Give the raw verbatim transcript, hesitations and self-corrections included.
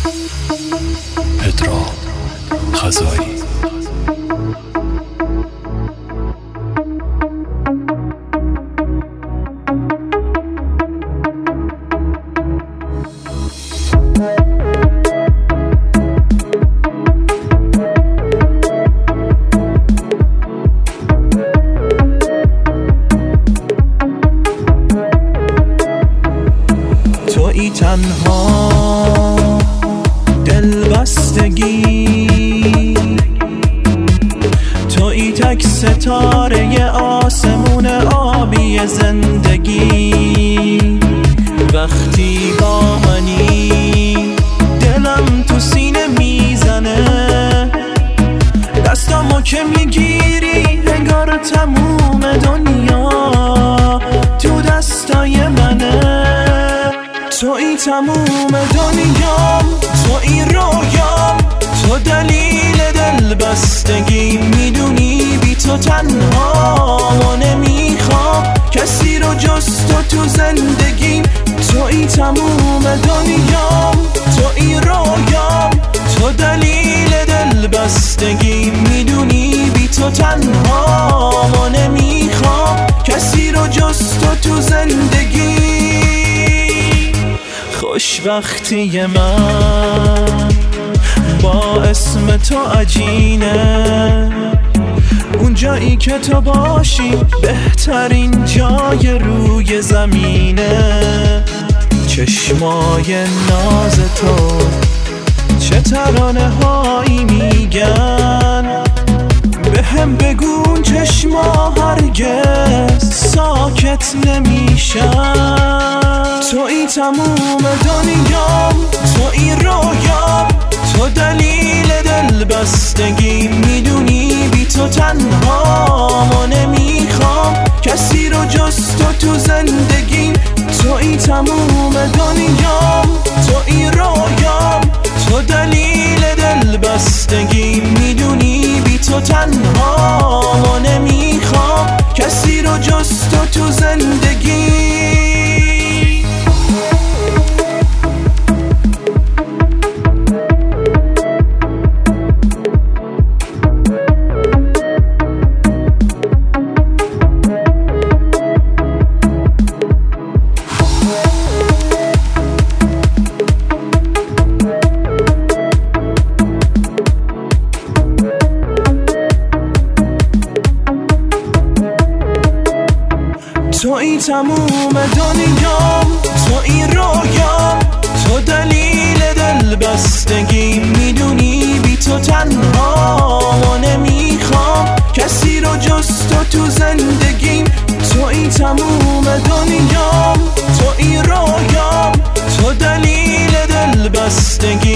پدرام خزایی. تویی تنها دلبستگی، تویی تک ستاره آسمون آبی زندگی. وقتی با منی دلم تو سینه میزنه، دستامو که میگیری انگار تموم دنیا تو دستای منه. تویی تموم دنیام، تویی رویام، تو دلیل دل بستگی. میدونی بی تو تنها و نمیخوام کسی رو جز تو تو زندگی. تویی تموم دنیام، تویی رویام، تو دلیل دل بستگی. میدونی بی تو تنها و نمیخوام کسی رو جز تو تو زندگی. خوشبختی من با اسم تو عجینه، اون جایی که تو باشی بهترین جای روی زمینه. چشمای ناز تو چه ترانه هایی میگن، به هم بگون چشما هرگز ساکت نمیشن. تویی تموم دنیام، تویی رویام، تو دلیل دل بستگی. میدونی بی تو تنها و نمیخوام کسی رو جز تو تو زندگی. تویی تموم دنیام، تویی رویام، تو دلیل دل بستگی. میدونی بی تو تنها و نمیخوام کسی رو جز تو تو زندگی. تویی تموم دنیام، تویی رویام، تو دلیل دل بستگی. میدونی بی تو تنها و نمیخوام کسی رو جز تو تو زندگی. تویی تموم دنیام، تویی رویام، تو دلیل دل بستگی.